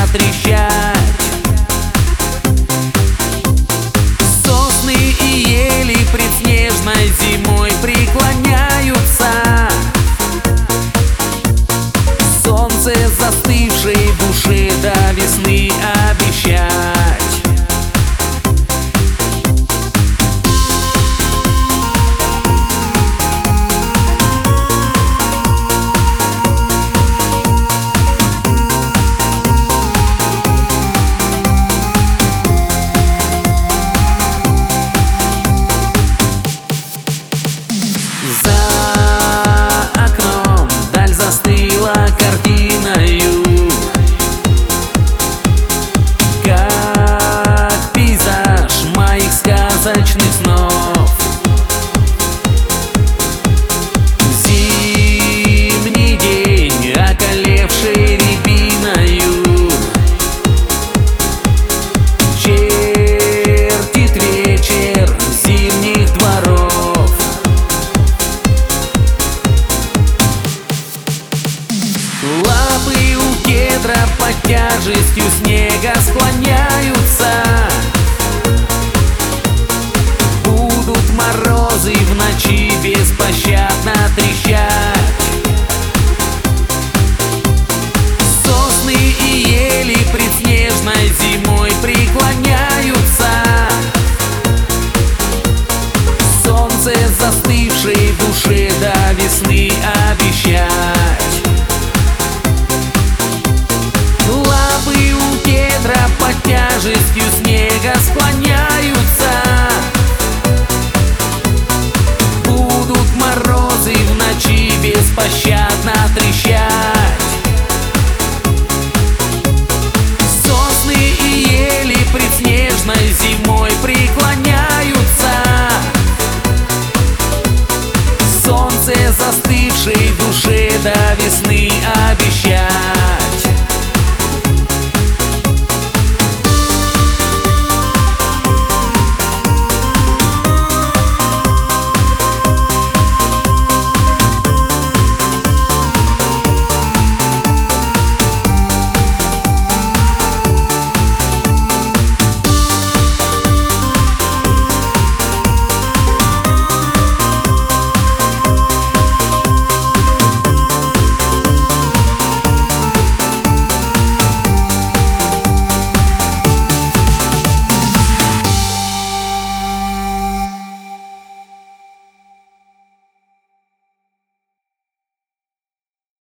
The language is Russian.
трещать. Сосны и ели пред снежной зимой преклоняются. Солнце застывшей душе до весны обещать. За окном даль застыла картиною, как пейзаж моих сказочных снов. Зимний день, околевший рябиною, чертит вечер зимних дворов. Лапы у кедра под тяжестью снега склоняются. Будут морозы в ночи беспощадно трещать. Сосны и ели пред снежной зимой преклоняются. Солнце застывшей душе до весны обещать. Под тяжестью снега склоняются. Будут морозы в ночи беспощадно трещать. Сосны и ели пред снежной зимой преклоняются. Солнце застывшей душе до весны